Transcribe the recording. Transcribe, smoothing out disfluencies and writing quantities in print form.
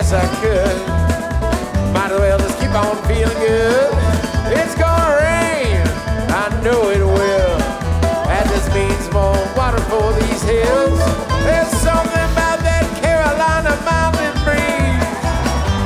guess I could. Might as well just keep on feeling good.